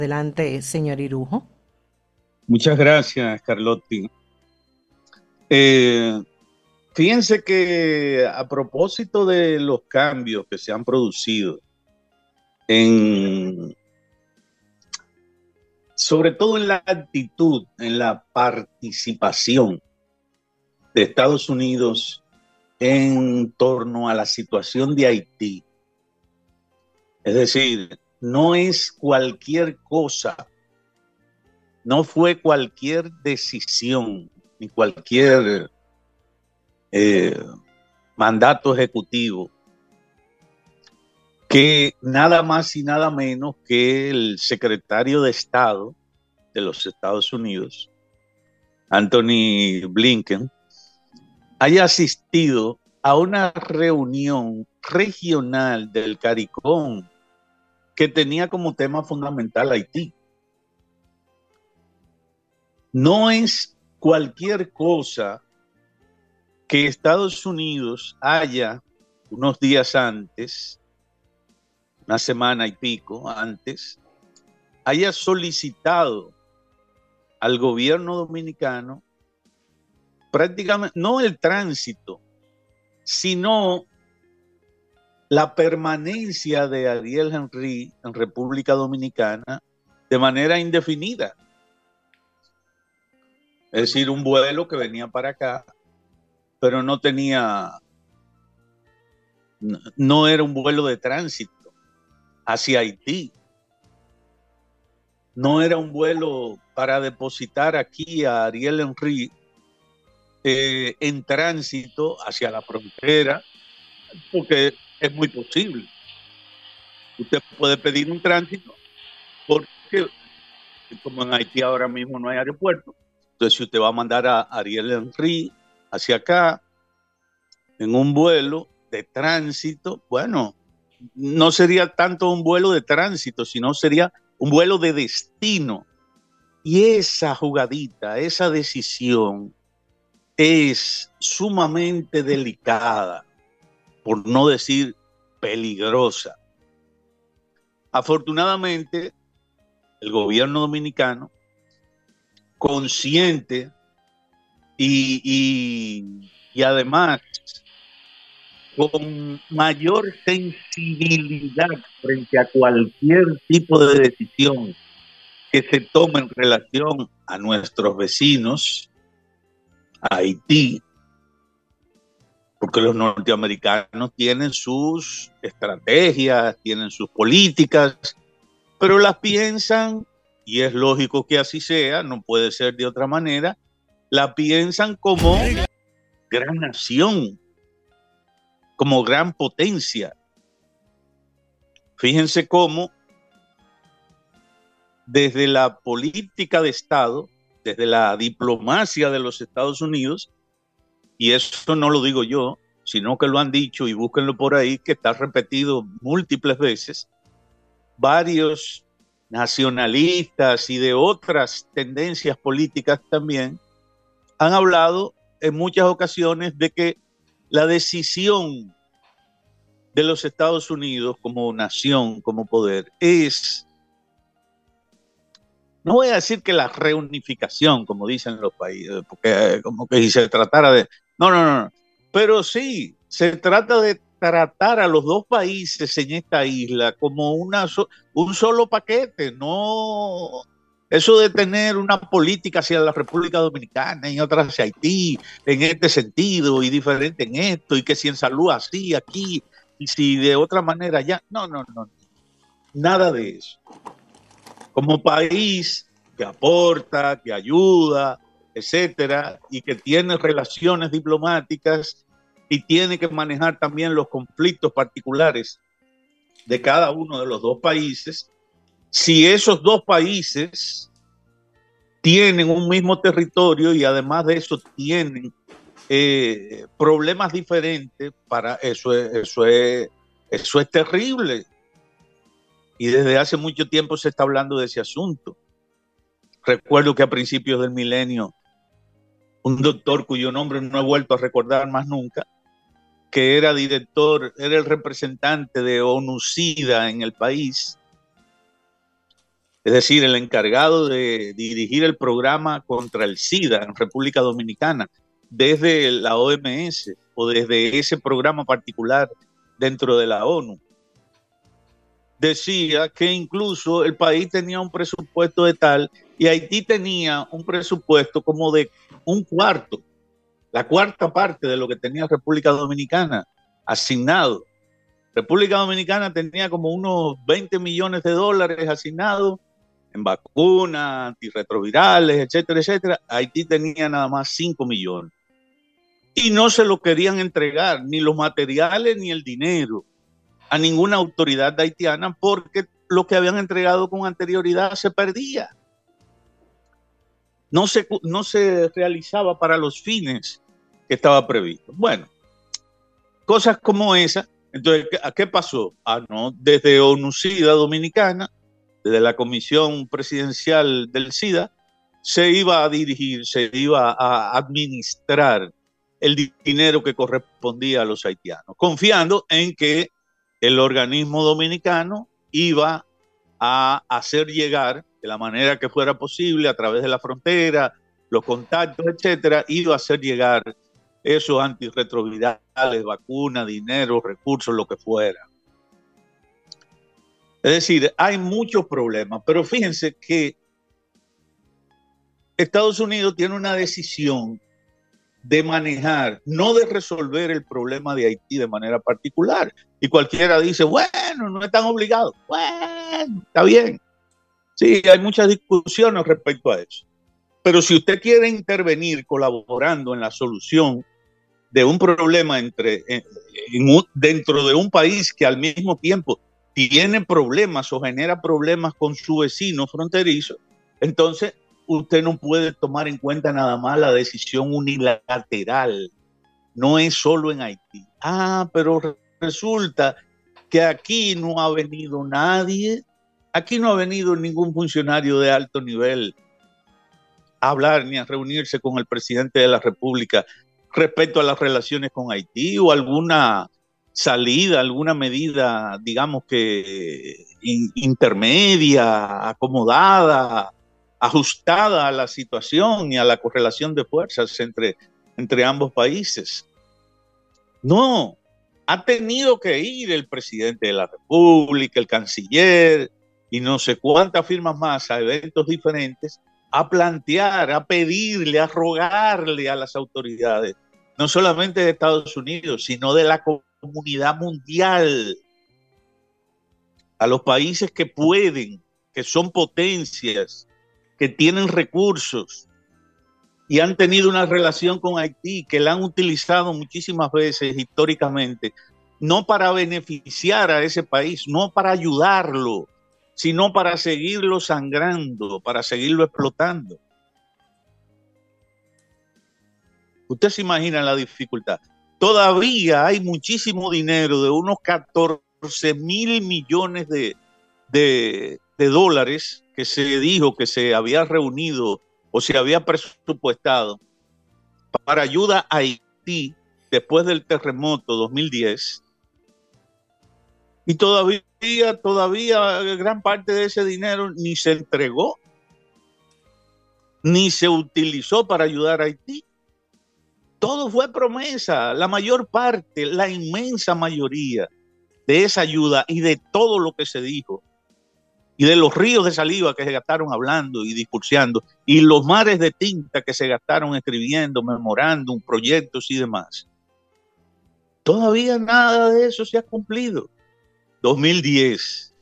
Adelante, señor Irujo. Muchas gracias, Carlotti. Eh, Fíjense que a propósito de los cambios que se han producido en, sobre todo en la actitud, en la participación de Estados Unidos en torno a la situación de Haití, es decir, no es cualquier cosa, no fue cualquier decisión ni cualquier eh, mandato ejecutivo que nada más y nada menos que el secretario de Estado de los Estados Unidos, Anthony Blinken, haya asistido a una reunión regional del CARICOM que tenía como tema fundamental Haití. No es cualquier cosa que Estados Unidos haya, unos días antes, una semana y pico antes, haya solicitado al gobierno dominicano prácticamente, no el tránsito, sino la permanencia de Ariel Henry en República Dominicana de manera indefinida. Es decir, un vuelo que venía para acá, pero no era un vuelo de tránsito hacia Haití. No era un vuelo para depositar aquí a Ariel Henry en tránsito hacia la frontera, porque es muy posible. Usted puede pedir un tránsito porque, como en Haití ahora mismo no hay aeropuerto, entonces si usted va a mandar a Ariel Henry hacia acá en un vuelo de tránsito, bueno, no sería tanto un vuelo de tránsito, sino sería un vuelo de destino. Y esa jugadita, esa decisión es sumamente delicada, por no decir peligrosa. Afortunadamente, el gobierno dominicano, consciente y además con mayor sensibilidad frente a cualquier tipo de decisión que se tome en relación a nuestros vecinos, a Haití, porque los norteamericanos tienen sus estrategias, tienen sus políticas, pero las piensan, y es lógico que así sea, no puede ser de otra manera, la piensan como gran nación, como gran potencia. Fíjense cómo desde la política de Estado, desde la diplomacia de los Estados Unidos, y eso no lo digo yo, sino que lo han dicho y búsquenlo por ahí, que está repetido múltiples veces, varios nacionalistas y de otras tendencias políticas también han hablado en muchas ocasiones de que la decisión de los Estados Unidos como nación, como poder, es, no voy a decir que la reunificación, como dicen los países, porque como que si se tratara de, no, pero sí, se trata de tratar a los dos países en esta isla como un solo paquete, no eso de tener una política hacia la República Dominicana y otra hacia Haití, en este sentido, y diferente en esto, y que si en salud así, aquí, y si de otra manera allá, no, nada de eso. Como país que aporta, que ayuda, etcétera, y que tiene relaciones diplomáticas y tiene que manejar también los conflictos particulares de cada uno de los dos países, si esos dos países tienen un mismo territorio y además de eso tienen problemas diferentes, para eso es terrible. Y desde hace mucho tiempo se está hablando de ese asunto. Recuerdo que a principios del milenio, un doctor cuyo nombre no he vuelto a recordar más nunca, que era director, era el representante de ONUCIDA en el país, es decir, el encargado de dirigir el programa contra el SIDA en República Dominicana, desde la OMS o desde ese programa particular dentro de la ONU, decía que incluso el país tenía un presupuesto de tal y Haití tenía un presupuesto como de un cuarto, la cuarta parte de lo que tenía República Dominicana asignado. República Dominicana tenía como unos 20 millones de dólares asignados en vacunas, antirretrovirales, etcétera, etcétera. Haití tenía nada más 5 millones. Y no se lo querían entregar, ni los materiales ni el dinero, a ninguna autoridad haitiana, porque lo que habían entregado con anterioridad se perdía. No se realizaba para los fines que estaba previsto. Bueno, cosas como esa. Entonces, ¿qué pasó? No, desde ONU-SIDA Dominicana, desde la Comisión Presidencial del SIDA, se iba a dirigir, se iba a administrar el dinero que correspondía a los haitianos, confiando en que el organismo dominicano iba a hacer llegar, de la manera que fuera posible, a través de la frontera, los contactos, etcétera, iba a hacer llegar esos antirretrovirales, vacunas, dinero, recursos, lo que fuera. Es decir, hay muchos problemas, pero fíjense que Estados Unidos tiene una decisión de manejar, no de resolver el problema de Haití de manera particular. Y cualquiera dice, bueno, no están obligados. Bueno, está bien. Sí, hay muchas discusiones respecto a eso. Pero si usted quiere intervenir colaborando en la solución de un problema dentro de un país que al mismo tiempo tiene problemas o genera problemas con su vecino fronterizo, entonces usted no puede tomar en cuenta nada más la decisión unilateral. No es solo en Haití. Pero resulta que aquí no ha venido nadie, aquí no ha venido ningún funcionario de alto nivel a hablar ni a reunirse con el presidente de la República respecto a las relaciones con Haití o alguna salida, alguna medida, digamos que intermedia, acomodada, ajustada a la situación y a la correlación de fuerzas entre ambos países. No, ha tenido que ir el presidente de la República, el canciller y no sé cuántas firmas más a eventos diferentes a plantear, a pedirle, a rogarle a las autoridades, no solamente de Estados Unidos, sino de la comunidad mundial, a los países que pueden, que son potencias, que tienen recursos y han tenido una relación con Haití, que la han utilizado muchísimas veces históricamente, no para beneficiar a ese país, no para ayudarlo, sino para seguirlo sangrando, para seguirlo explotando. Usted se imagina la dificultad. Todavía hay muchísimo dinero, de unos 14,000 millones de dólares que se dijo que se había reunido o se había presupuestado para ayuda a Haití después del terremoto 2010. Y todavía gran parte de ese dinero ni se entregó, ni se utilizó para ayudar a Haití. Todo fue promesa. La mayor parte, la inmensa mayoría de esa ayuda y de todo lo que se dijo, y de los ríos de saliva que se gastaron hablando y discursiando, y los mares de tinta que se gastaron escribiendo, memorándum, proyectos y demás. Todavía nada de eso se ha cumplido. 2010,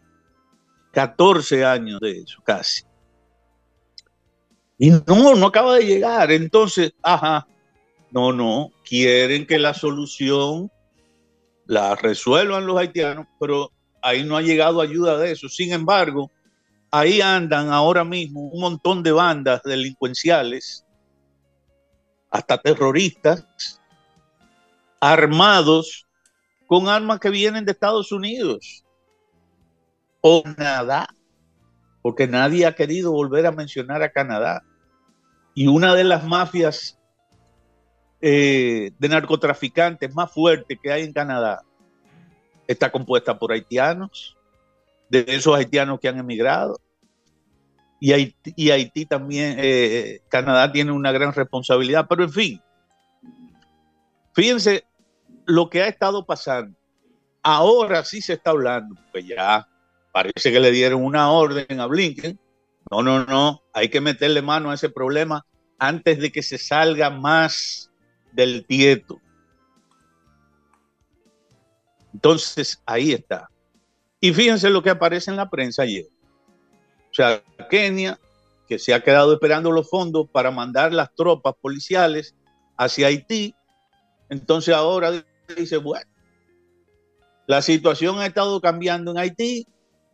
14 años de eso, casi. Y no acaba de llegar. Entonces, no, quieren que la solución la resuelvan los haitianos, pero ahí no ha llegado ayuda de eso. Sin embargo, ahí andan ahora mismo un montón de bandas delincuenciales, hasta terroristas, armados con armas que vienen de Estados Unidos o Canadá, porque nadie ha querido volver a mencionar a Canadá. Y una de las mafias de narcotraficantes más fuertes que hay en Canadá está compuesta por haitianos, de esos haitianos que han emigrado. y Haití también, Canadá tiene una gran responsabilidad, pero en fin, fíjense lo que ha estado pasando. Ahora sí se está hablando, porque ya parece que le dieron una orden a Blinken. No, no, no, hay que meterle mano a ese problema antes de que se salga más del tieto. Entonces, ahí está. Y fíjense lo que aparece en la prensa ayer. O sea, Kenia, que se ha quedado esperando los fondos para mandar las tropas policiales hacia Haití, entonces ahora dice, bueno, la situación ha estado cambiando en Haití,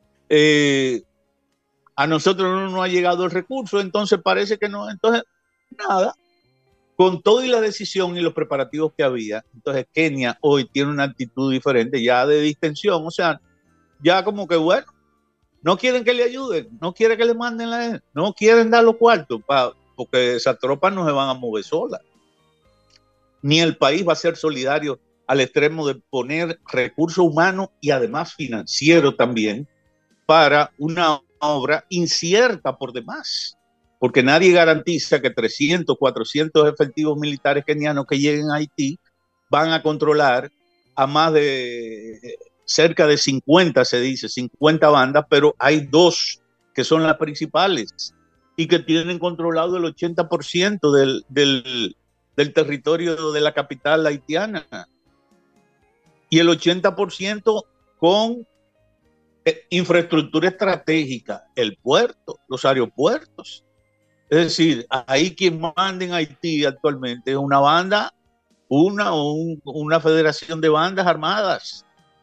a nosotros no nos ha llegado el recurso, entonces parece que no, entonces nada, con todo y la decisión y los preparativos que había, entonces Kenia hoy tiene una actitud diferente, ya de distensión, o sea, ya como que bueno, no quieren que le ayuden, no quieren que le manden no quieren dar los cuartos, porque esas tropas no se van a mover solas, ni el país va a ser solidario al extremo de poner recursos humanos y además financieros también para una obra incierta por demás, porque nadie garantiza que 300, 400 efectivos militares kenianos que lleguen a Haití van a controlar a más de cerca de 50, se dice, 50 bandas, pero hay dos que son las principales y que tienen controlado el 80% del territorio de la capital haitiana y el 80% con infraestructura estratégica, el puerto, los aeropuertos. Es decir, ahí quien manda en Haití actualmente es una banda, una federación de bandas armadas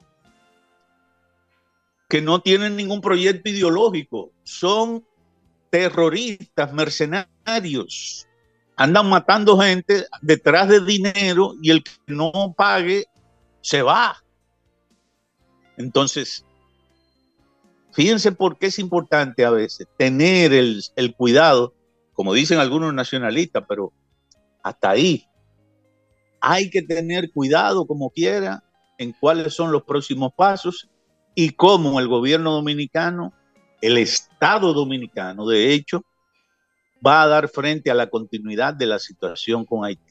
que no tienen ningún proyecto ideológico, son terroristas, mercenarios, andan matando gente detrás de dinero y el que no pague se va. Entonces, fíjense por qué es importante a veces tener el cuidado, como dicen algunos nacionalistas, pero hasta ahí hay que tener cuidado como quiera en cuáles son los próximos pasos y cómo el gobierno dominicano, el Estado dominicano, de hecho, va a dar frente a la continuidad de la situación con Haití.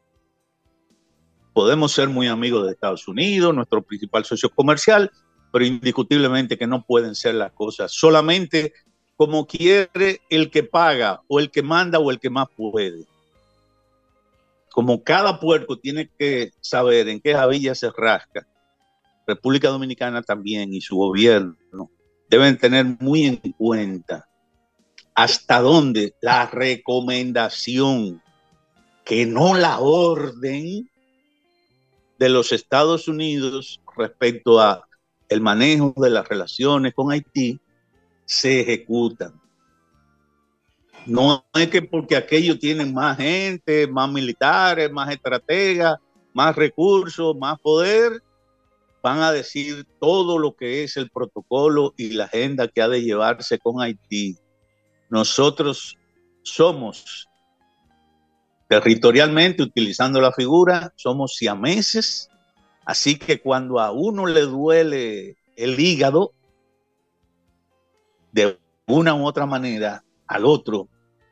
Podemos ser muy amigos de Estados Unidos, nuestro principal socio comercial, pero indiscutiblemente que no pueden ser las cosas solamente como quiere el que paga o el que manda o el que más puede. Como cada puerco tiene que saber en qué jabilla se rasca, República Dominicana también y su gobierno deben tener muy en cuenta hasta dónde la recomendación, que no la orden de los Estados Unidos respecto a el manejo de las relaciones con Haití se ejecutan. No es que porque aquellos tienen más gente, más militares, más estrategas, más recursos, más poder, van a decir todo lo que es el protocolo y la agenda que ha de llevarse con Haití. Nosotros somos territorialmente, utilizando la figura, somos siameses, así que cuando a uno le duele el hígado, de una u otra manera, al otro,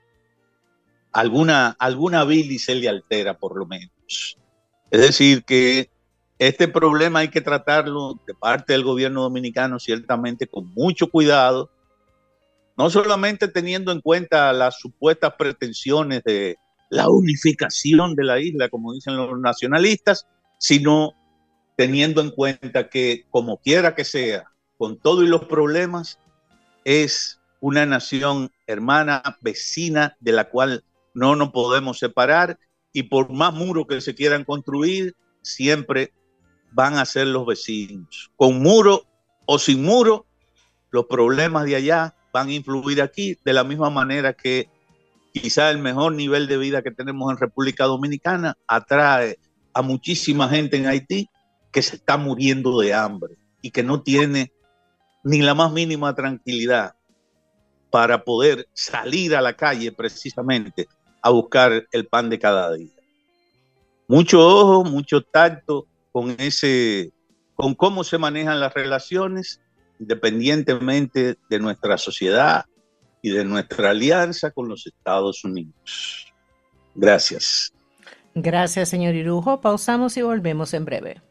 alguna bilis se le altera por lo menos. Es decir, que este problema hay que tratarlo de parte del gobierno dominicano ciertamente con mucho cuidado, no solamente teniendo en cuenta las supuestas pretensiones de la unificación de la isla, como dicen los nacionalistas, sino teniendo en cuenta que, como quiera que sea, con todo y los problemas, es una nación hermana, vecina, de la cual no nos podemos separar, y por más muros que se quieran construir, siempre van a ser los vecinos. Con muro o sin muro, los problemas de allá van a influir aquí, de la misma manera que quizá el mejor nivel de vida que tenemos en República Dominicana atrae a muchísima gente en Haití que se está muriendo de hambre y que no tiene ni la más mínima tranquilidad para poder salir a la calle precisamente a buscar el pan de cada día. Mucho ojo, mucho tacto con cómo se manejan las relaciones, independientemente de nuestra sociedad, y de nuestra alianza con los Estados Unidos. Gracias. Gracias, señor Irujo. Pausamos y volvemos en breve.